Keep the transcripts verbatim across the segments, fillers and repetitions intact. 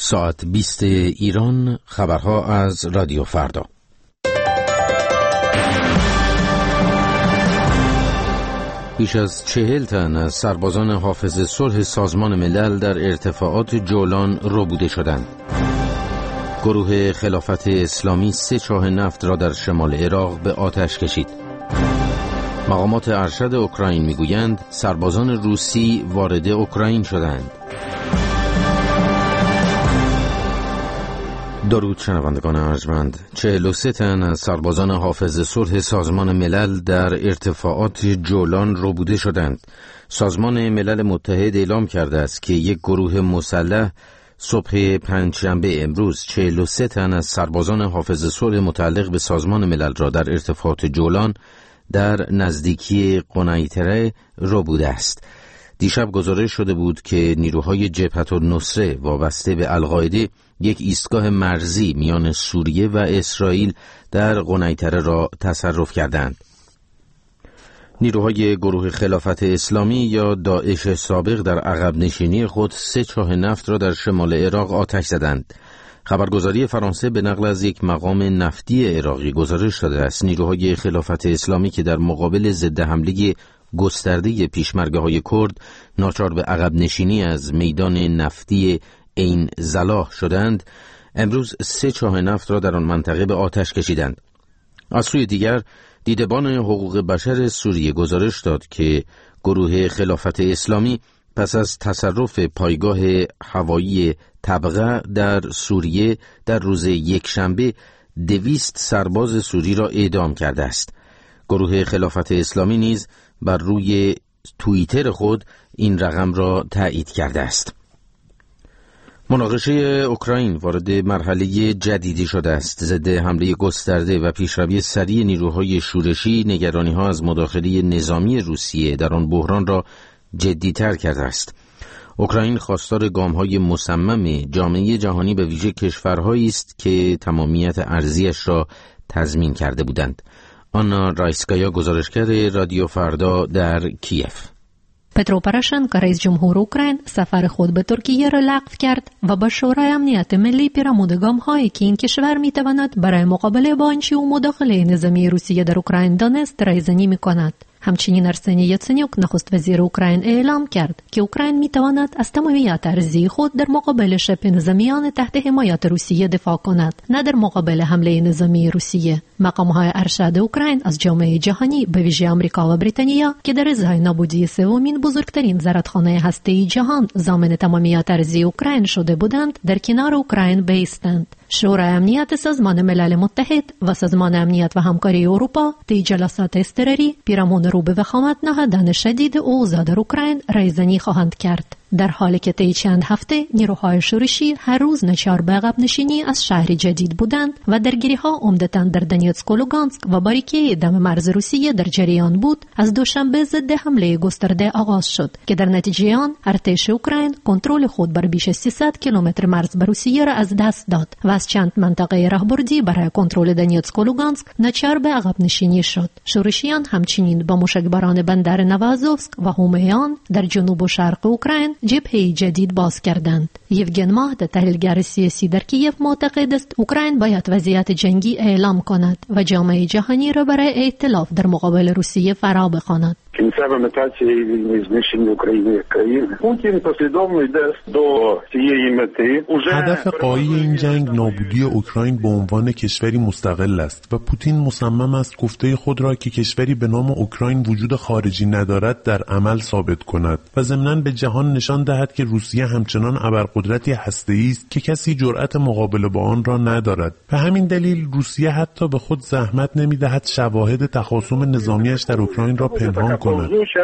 ساعت بیست ایران، خبرها از رادیو فردا. بیش از چهل تن از سربازان حافظ صلح سازمان ملل در ارتفاعات جولان ربوده شدند. گروه خلافت اسلامی سه چاه نفت را در شمال عراق به آتش کشید. مقامات ارشد اوکراین میگویند سربازان روسی وارد اوکراین شدند. درود شنوندگان ارجمند. چهل و سه تن از سربازان حافظ صلح سازمان ملل در ارتفاعات جولان ربوده شدند. سازمان ملل متحد اعلام کرده است که یک گروه مسلح صبح پنجشنبه امروز چهل و سه تن از سربازان حافظ صلح متعلق به سازمان ملل را در ارتفاعات جولان در نزدیکی قنیطره ربوده است. دیشب گزارش شده بود که نیروهای جبهت النصره وابسته به القاعده یک ایستگاه مرزی میان سوریه و اسرائیل در قنیطره را تصرف کردند. نیروهای گروه خلافت اسلامی یا داعش سابق در عقب نشینی خود سه چاه نفت را در شمال عراق آتش زدند. خبرگزاری فرانسه به نقل از یک مقام نفتی عراقی گزارش داده است نیروهای خلافت اسلامی که در مقابل ضد حمله گسترده پیشمرگه‌های کرد ناچار به عقب نشینی از میدان نفتی عین زلاح شدند، امروز سه چاه نفت را در آن منطقه به آتش کشیدند. از سوی دیگر دیدبان حقوق بشر سوریه گزارش داد که گروه خلافت اسلامی پس از تصرف پایگاه هوایی طبقه در سوریه در روز یکشنبه دویست سرباز سوری را اعدام کرده است. گروه خلافت اسلامی نیز بر روی توییتر خود این رقم را تایید کرده است. مناقشه اوکراین وارد مرحله جدیدی شده است. ضد حمله گسترده و پیشروی سریع نیروهای شورشی نگرانی‌ها از مداخله نظامی روسیه در آن بحران را جدی‌تر کرده است. اوکراین خواستار گام‌های مصمم جامعه جهانی به ویژه کشورهایی است که تمامیت ارضیش را تضمین کرده بودند. آنا رایسکایا، گزارشگر رادیو فردا در کیف. پترو پروشنکو رئیس جمهور اوکراین سفر خود به ترکیه را لغو کرد و با شورای امنیت ملی پیرامون گام‌هایی که این کشور می‌تواند برای مقابله با آنچه او مداخله نظامی روسیه در اوکراین دانست رایزنی می‌کند. همچنین ارسنی یاتسنیوک نخست وزیر اوکراین اعلام کرد که اوکراین می‌تواند از تمامیت ارضی خود در مقابل شبه نظامیان تحت حمایت روسیه دفاع کند، نه در مقابل حمله نظامی روسیه. مقام‌های ارشد اوکراین از جامعه جهانی به ویژه آمریکا و بریتانیا که در ازای نابودی سومین بزرگترین زرادخانه هسته‌ای جهان ضامن تمامیت ارضی اوکراین شده بودند، در کنار اوکراین بایستند. شورای امنیت سازمان ملل متحد و سازمان امنیت و همکاری اروپا طی جلسات اضطراری پیرامون رو به وخامت نهادن شدید اوضاع در اوکراین رایزنی خواهند کرد، در حالی که طی چند هفته نیروهای شورشی هر روز ناچار به عقب نشینی از شهر جدید بودند و درگیری‌ها عمدتاً در دنیتسک و لوگانسک و باریکه دم مرز روسیه در جریان بود. از دوشنبه ضد حمله گسترده آغاز شد که در نتیجه آن ارتش اوکراین کنترل خود بر بیش از سیصد کیلومتر مرز بر روسیه را از دست داد و از چند منطقه راهبردی برای کنترل دنیتسک و لوگانسک ناچار به عقب نشینی شد. شورشیان همچنین با موشکباران بندر نوازوفسک و هومیان در جنوب و شرق اوکراین جبهه جدید باز کردند. یوگن ماهد، تحلیلگر سیاسی در کیف، معتقد است اوکراین باید وضعیت جنگی اعلام کند و جامعه جهانی را برای ائتلاف در مقابل روسیه فرا بخواند. Кінцева мета цієї війни – знищення України як країни. Путін послідовно йде до цієї мети. هدف غایی این جنگ نابودی اوکراین به عنوان کشوری مستقل است و پوتین مصمم است گفته خود را که کشوری به نام اوکراین وجود خارجی ندارد در عمل ثابت کند و ضمناً به جهان نشان دهد که روسیه همچنان ابرقدرتی هسته‌ای است که کسی جرأت مقابله با آن را ندارد. به همین دلیل روسیه حتی به خود زحمت نمی‌دهد شواهد تخاصم نظامیش در اوکراین را پنهان کند.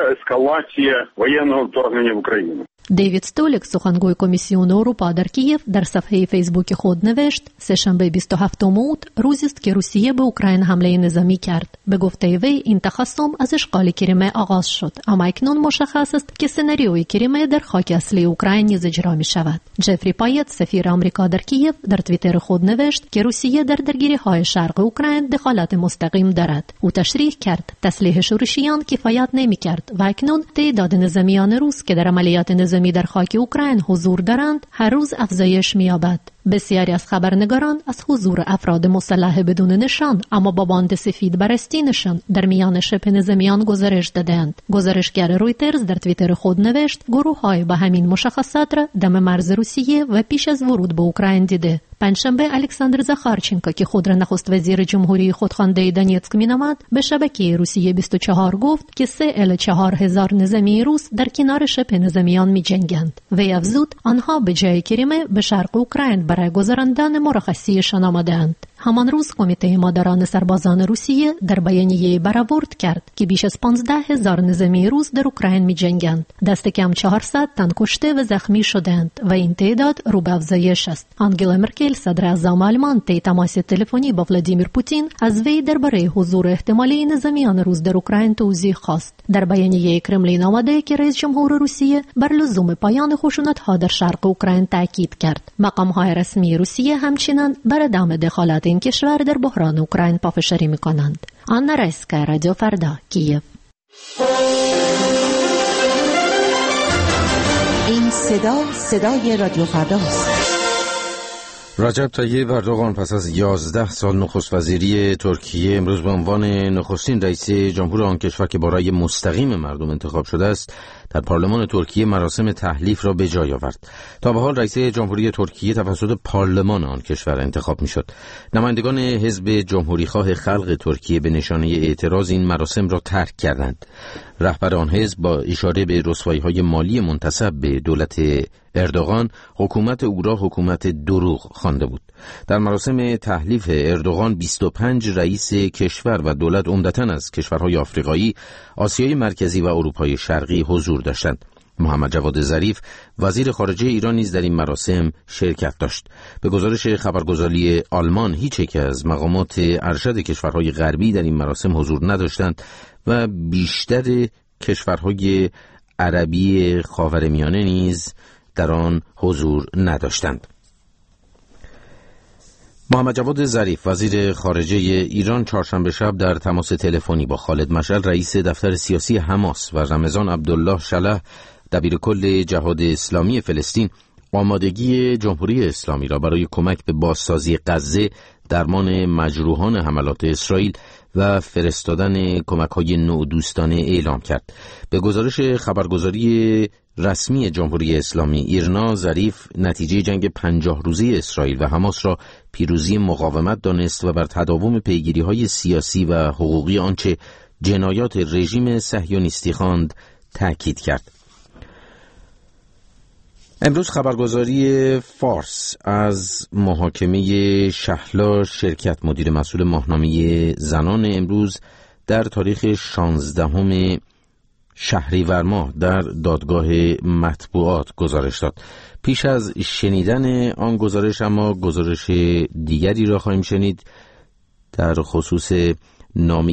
دیوید ستولک، سخنگوی کمیسیون اروپا در کیف، در صفحه فیسبوک خود نوشت سه‌شنبه بیست و هفتم اوت روزی است که روسیه به اوکراین حمله نظامی کرد. به گفته وی این تخاصم از اشغال کریمه آغاز شد، اما اکنون مشخص است که سناریوی کریمه در خاک اصلی اوکراین نیز اجرا می شود. جفری پایت، سفیر آمریکا در کیف، در توییتر خود نوشت که روسیه در درگیری‌های شرق اوکراین دخالت مستقیم دارد. او تشریح کرد تسلیح شورشیان کفایت نمی کرد و اکنون تعداد نظامیان روس که در عملیات نظامی نظامی در خاک اوکراین حضور دارند هر روز افزایش می‌یابد. بسیاری از خبرنگاران از حضور افراد مسلح بدون نشان اما با باند سفید بر استینشان در میان شبه نظامیان گزارش دادند. گزارشگر رویترز در توییتر خود نوشت گروه‌های با همین مشخصات را دم مرز روسیه و پیش از ورود به اوکراین دیده. پنجشنبه الکساندر زاخارچنکو که خود را نخست وزیر جمهوری خودخوانده دونیتسک مینامد به شبکه روسیه بیست و چهار گفت که سه الی چهار هزار نظامی روس در کنار شبه نظامیان می جنگند. وی افزود آنها به جای کریمه به شرق اوکراین برای گذراندن مرخصیشان آمدند. همان روز کمیته مادران سربازان روسیه در بیانیه برآورد کرد که بیش از پانزده هزار نظامی روس در اوکراین می جنگند. دست کم چهارصد تن کشته و زخمی شدند و این تعداد رو به افزایش است. آنگلا مرکل صدر اعظم آلمان طی تماس تلفنی با ولادیمیر پوتین از وی درباره حضور احتمالی نظامیان روس در اوکراین توضیح خواست. در بیانیه کرملین آمده که رئیس جمهور روسیه بر لزوم پایان خشونت‌ها در شرق اوکراین تاکید کرد. مقام‌های رسمی روسیه همچنین بر ادامه دخالت این کشور در بحران اوکراین پافشاری می‌کنند. آنا رایسکا، رادیو فردا، کیف. این صدا صدای رادیو فرداست. رجب طیب اردوغان پس از یازده سال نخست وزیری ترکیه امروز به عنوان نخستین رئیس جمهور آن کشور که با رأی مستقیم مردم انتخاب شده است در پارلمان ترکیه مراسم تحلیف را به جای آورد. تا به حال رئیس جمهوری ترکیه توسط پارلمان آن کشور انتخاب میشد. نمایندگان حزب جمهوریخواه خلق ترکیه به نشانه اعتراض این مراسم را ترک کردند. رهبر آن حزب با اشاره به رسوایی‌های مالی منتسب به دولت اردوغان حکومت او را حکومت دروغ خوانده بود. در مراسم تحلیف اردوغان بیست و پنج رئیس کشور و دولت عمدتاً از کشورهای آفریقایی، آسیای مرکزی و اروپای شرقی حضور داشتند. محمد جواد ظریف وزیر خارجه ایران نیز در این مراسم شرکت داشت. به گزارش خبرگزاری آلمان هیچ یک از مقامات ارشد کشورهای غربی در این مراسم حضور نداشتند و بیشتر کشورهای عربی خاورمیانه نیز در آن حضور نداشتند. محمد جواد ظریف وزیر خارجه ایران چهارشنبه شب در تماس تلفنی با خالد مشعل رئیس دفتر سیاسی حماس و رمضان عبدالله شلح دبیرکل جهاد اسلامی فلسطین آمادگی جمهوری اسلامی را برای کمک به بازسازی غزه، درمان مجروحان حملات اسرائیل و فرستادن کمک‌های نودوستانه اعلام کرد. به گزارش خبرگزاری رسمی جمهوری اسلامی ایرنا، ظریف نتیجه جنگ پنجاه روزه اسرائیل و حماس را پیروزی مقاومت دانست و بر تداوم پیگیری‌های سیاسی و حقوقی آنچه جنایات رژیم صهیونیستی خواند تأکید کرد. امروز خبرگزاری فارس از محاکمه شهلا شرکت، مدیر مسئول ماهنامه زنان، امروز در تاریخ شانزدهم شهریور ماه در دادگاه مطبوعات گزارش داد. پیش از شنیدن آن گزارش اما گزارش دیگری را خواهیم شنید در خصوص نامه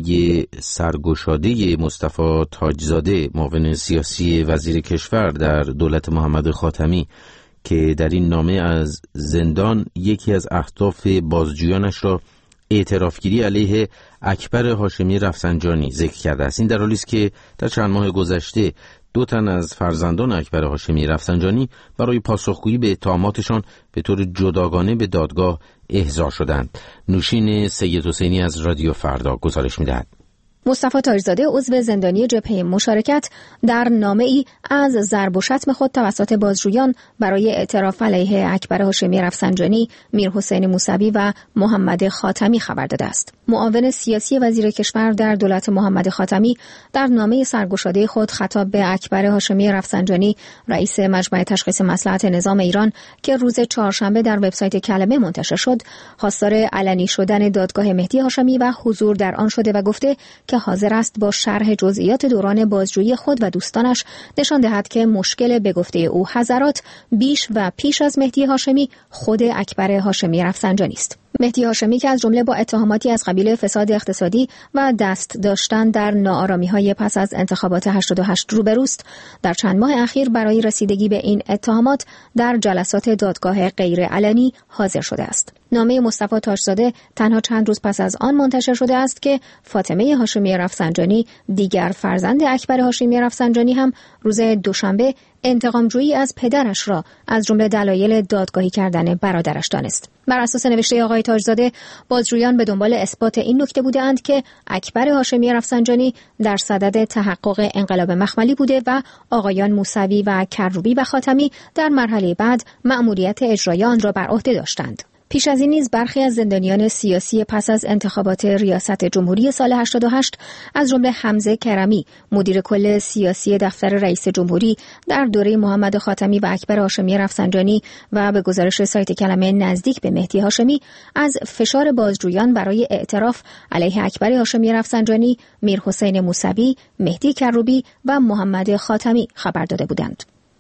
سرگشاده مصطفی تاجزاده، معاون سیاسی وزیر کشور در دولت محمد خاتمی، که در این نامه از زندان یکی از اهداف بازجویانش را اعترافگیری علیه اکبر هاشمی رفسنجانی ذکر کرده است. این در حالی است که در چند ماه گذشته دو تن از فرزندان اکبر هاشمی رفسنجانی برای پاسخگویی به اتهاماتشان به طور جداگانه به دادگاه احضار شدند. نوشین سید حسینی از رادیو فردا گزارش می‌دهد. مصطفی تاجزاده عضو زندانی جبهه مشارکت در نامه‌ای از ضرب و شتم خود توسط بازجویان برای اعتراف علیه اکبر هاشمی رفسنجانی، میرحسین موسوی و محمد خاتمی خبر داده است. معاون سیاسی وزیر کشور در دولت محمد خاتمی در نامه سرگشاده خود خطاب به اکبر هاشمی رفسنجانی، رئیس مجمع تشخیص مصلحت نظام ایران که روز چهارشنبه در وبسایت کلمه منتشر شد، خواستار علنی شدن دادگاه مهدی هاشمی و حضور در آن شده و گفته که حاضر است با شرح جزئیات دوران بازجویی خود و دوستانش نشان دهد که مشکل به گفته او حضرات بیش و پیش از مهدی هاشمی خود اکبر هاشمی رفسنجانی است. مهدی هاشمی که از جمله با اتهاماتی از قبیل فساد اقتصادی و دست داشتن در ناآرامی‌های پس از انتخابات هشتاد و هشت روبروست، در چند ماه اخیر برای رسیدگی به این اتهامات در جلسات دادگاه غیرعلنی حاضر شده است. نامه مصطفی تاجزاده تنها چند روز پس از آن منتشر شده است که فاطمه هاشمی رفسنجانی، دیگر فرزند اکبر هاشمی رفسنجانی، هم روز دوشنبه انتقامجویی از پدرش را از جمله دلایل دادگاهی کردن برادرش دانست. بر اساس نوشته آقای تاجزاده، بازجویان به دنبال اثبات این نکته بودند که اکبر هاشمی رفسنجانی در صدد تحقق انقلاب مخملی بوده و آقایان موسوی و کروبی و خاتمی در مرحله بعد مأموریت اجرایی آن را بر عهده داشتند. پیش از این نیز برخی از زندانیان سیاسی پس از انتخابات ریاست جمهوری سال هشتاد و هشت از جمله حمزه کرمی، مدیر کل سیاسی دفتر رئیس جمهوری در دوره محمد خاتمی و اکبر هاشمی رفسنجانی و به گزارش سایت کلمه نزدیک به مهدی هاشمی از فشار بازجویان برای اعتراف علیه اکبر هاشمی رفسنجانی، میرحسین موسوی، مهدی کروبی و محمد خاتمی خبر داده بودند.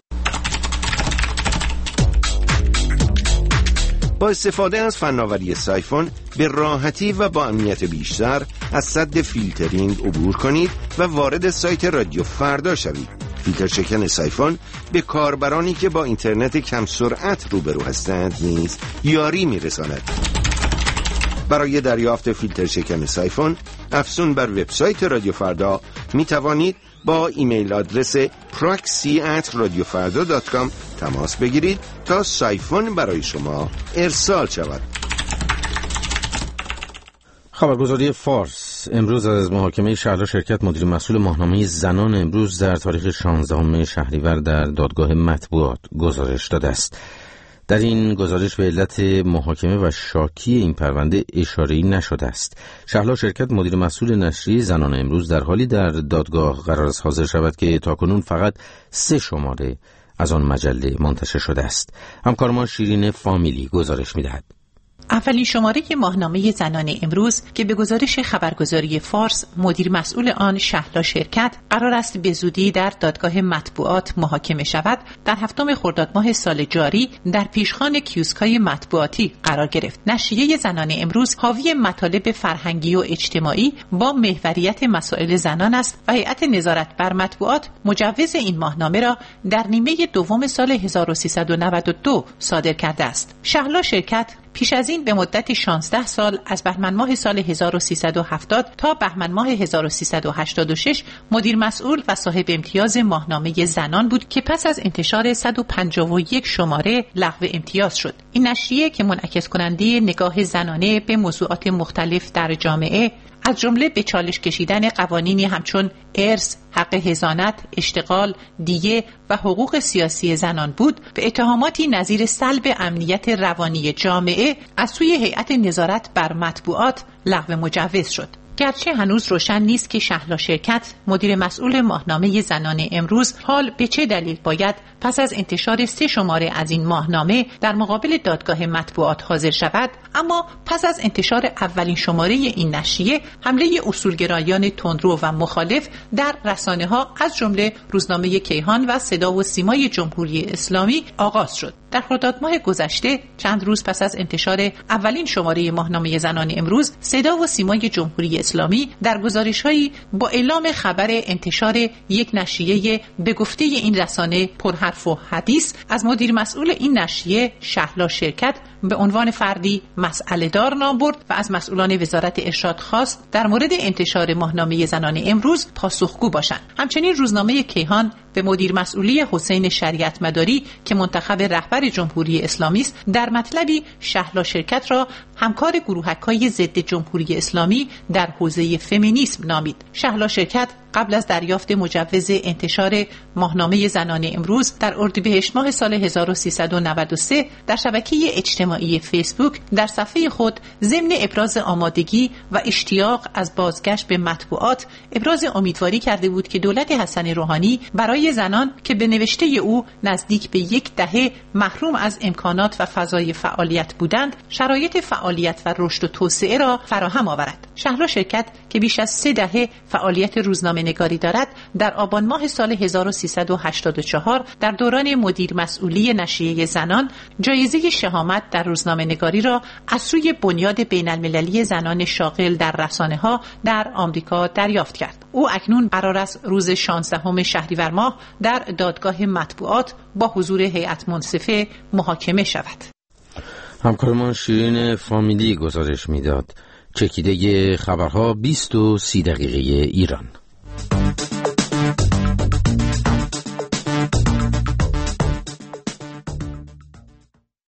با استفاده از فناوری سایفون به راحتی و با امنیت بیشتر از سد فیلترینگ عبور کنید و وارد سایت رادیو فردا شوید. فیلتر شکن سایفون به کاربرانی که با اینترنت کم سرعت روبرو هستند نیز یاری می‌رساند. برای دریافت فیلتر شکن سایفون افزون بر وبسایت رادیو فردا می توانید با ایمیل آدرس proxy at radiofarda dot com تماس بگیرید تا سایفون برای شما ارسال شود. خبرگزاری فارس امروز از محاکمه شهلا شرکت مدیر مسئول ماهنامه زنان امروز در تاریخ شانزدهم شهریور در دادگاه مطبوعات گزارش داده است. در این گزارش به علت محاکمه و شاکی این پرونده اشاره‌ای نشده است. شهلا شرکت مدیر مسئول نشریه زنان امروز در حالی در دادگاه قرار است حاضر شود که تاکنون فقط سه شماره از آن مجله منتشر شده است. همکارمان شیرین فامیلی گزارش می‌دهد. اولین شماره ماهنامه زنان امروز که به گزارش خبرگزاری فارس مدیر مسئول آن شهلا شرکت قرار است به زودی در دادگاه مطبوعات محاکمه شود، در هفتم خرداد ماه سال جاری در پیشخوان کیوسک‌های مطبوعاتی قرار گرفت. نشریه زنان امروز حاوی مطالب فرهنگی و اجتماعی با محوریت مسائل زنان است و هیئت نظارت بر مطبوعات مجوز این ماهنامه را در نیمه دوم سال هزار و سیصد و نود و دو صادر کرده است. شهلا شرکت پیش از این به مدت شانزده سال از بهمن ماه سال هزار و سیصد و هفتاد تا بهمن ماه هزار و سیصد و هشتاد و شش مدیر مسئول و صاحب امتیاز ماهنامه زنان بود که پس از انتشار صد و پنجاه و یک شماره لغو امتیاز شد. این نشریه که منعکس کننده نگاه زنانه به موضوعات مختلف در جامعه از جمله به چالش کشیدن قوانینی همچون ارث، حق حضانت، اشتغال، دیه و حقوق سیاسی زنان بود، به اتهاماتی نظیر سلب امنیت روانی جامعه از سوی هیئت نظارت بر مطبوعات لغو مجوز شد. گرچه هنوز روشن نیست که شهلا شرکت مدیر مسئول ماهنامه زنان امروز حال به چه دلیل باید پس از انتشار سه شماره از این ماهنامه در مقابل دادگاه مطبوعات حاضر شود، اما پس از انتشار اولین شماره این نشریه حمله اصولگرایان تندرو و مخالف در رسانه‌ها از جمله روزنامه کیهان و صدا و سیمای جمهوری اسلامی آغاز شد. در خرداد ماه گذشته چند روز پس از انتشار اولین شماره ماهنامه زنان امروز، صدا و سیمای جمهوری اسلامی در گزارش‌هایی با اعلام خبر انتشار یک نشریه به گفته این رسانه پرحرف و حدیث از مدیر مسئول این نشریه شهلا شرکت به عنوان فردی مسئله دار نام برد و از مسئولان وزارت ارشاد خواست در مورد انتشار ماهنامه زنان امروز پاسخگو باشند. همچنین روزنامه کیهان به مدیر مسئولی حسین شریعت مداری که منتخب رهبر جمهوری اسلامی است در مطلبی شهلا شرکت را همکار گروهک‌های ضد جمهوری اسلامی در حوزه فمینیسم نامید. شهلا شرکت قبل از دریافت مجوز انتشار ماهنامه زنان امروز در اردیبهشت ماه سال هزار و سیصد و نود و سه در شبکه اجتماعی فیسبوک در صفحه خود ضمن ابراز آمادگی و اشتیاق از بازگشت به مطبوعات ابراز امیدواری کرده بود که دولت حسن روحانی برای زنان که به نوشته او نزدیک به یک دهه محروم از امکانات و فضای فعالیت بودند، شرایط فعالیت و رشد و توسعه را فراهم آورد. شهلا شرکت که بیش از سه دهه فعالیت روزنامه نگاری دارد، در آبان ماه سال هزار و سیصد و هشتاد و چهار در دوران مدیر مسئولی نشریه زنان جایزه شهامت در روزنامه نگاری را از سوی بنیاد بین المللی زنان شاغل در رسانه ها در آمریکا دریافت کرد. او اکنون قرار است روز شانزدهم شهریور ماه در دادگاه مطبوعات با حضور هیئت منصفه محاکمه شود. همکارمان شیرین فامیلی گزارش میداد. چکیده خبرها بیست و سی دقیقه ایران.